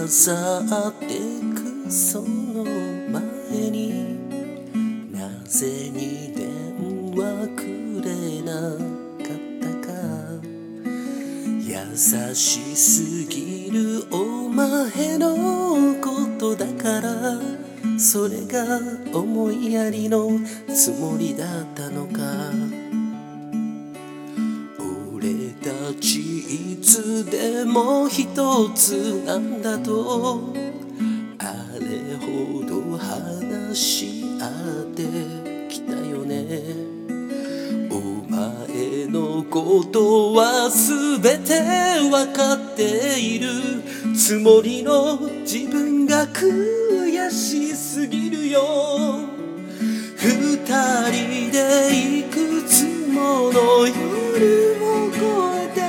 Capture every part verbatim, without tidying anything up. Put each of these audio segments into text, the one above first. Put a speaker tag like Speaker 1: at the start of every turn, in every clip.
Speaker 1: 去ってくその前になぜに電話くれなかったか。優しすぎるお前のことだから、それが思いやりのつもりだったのか。俺たちいつでも一つなんだと、あれほど話し合ってきたよね。お前のことはすべてわかっているつもりの自分が悔しすぎるよ。二人でいくつもの夜を越えて、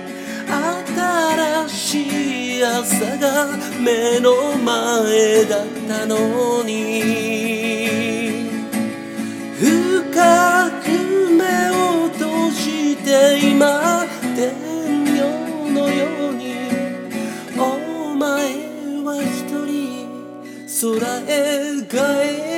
Speaker 1: 新しい朝が目の前だったのに、深く目を閉じて今天陽のように、お前は一人空へ帰